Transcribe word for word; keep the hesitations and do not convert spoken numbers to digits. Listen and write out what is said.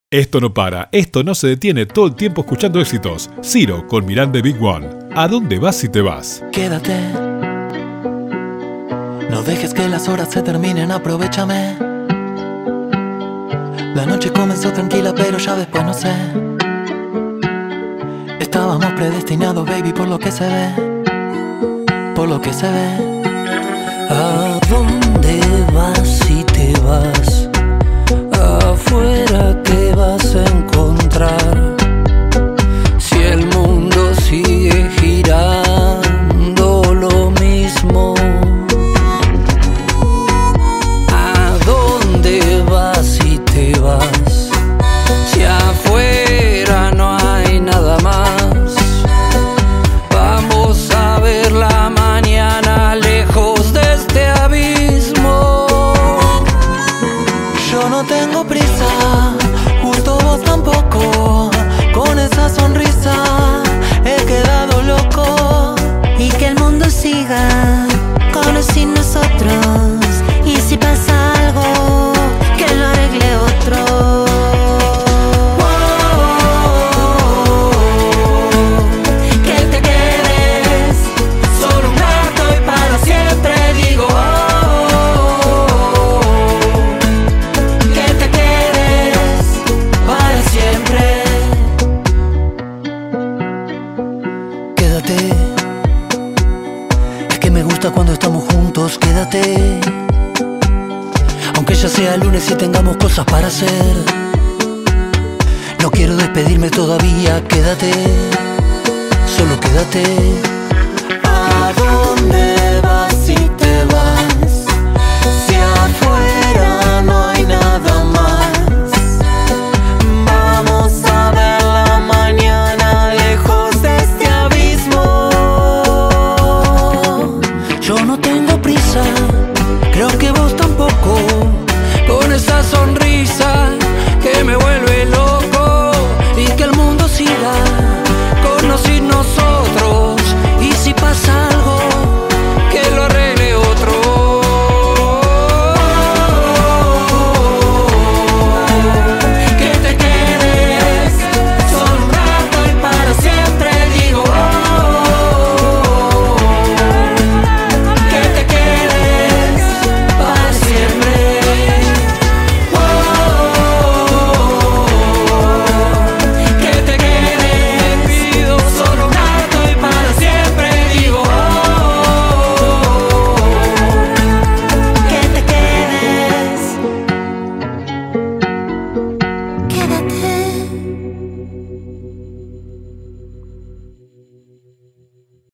Esto no para, esto no se detiene, todo el tiempo escuchando éxitos. Ciro con Miranda Big One. ¿A dónde vas si te vas? Quédate, no dejes que las horas se terminen, aprovéchame. La noche comenzó tranquila, pero ya después no sé. Estábamos predestinados, baby, por lo que se ve, por lo que se ve. ¿A dónde vas si te vas? Afuera, ¿qué vas a encontrar? Si el mundo sigue girando lo mismo. ¿A dónde vas si te vas? Si afuera no hay nada más. Vamos a ver la mañana lejos de este abismo. Yo no tengo prisa, justo vos tampoco. Con esa sonrisa he quedado loco. Y que el mundo siga con o sin nosotros. Y si pasa algo, que lo arregle otro. Cuando estamos juntos, quédate. Aunque ya sea lunes y tengamos cosas para hacer, no quiero despedirme todavía, quédate. Solo quédate. ¿A dónde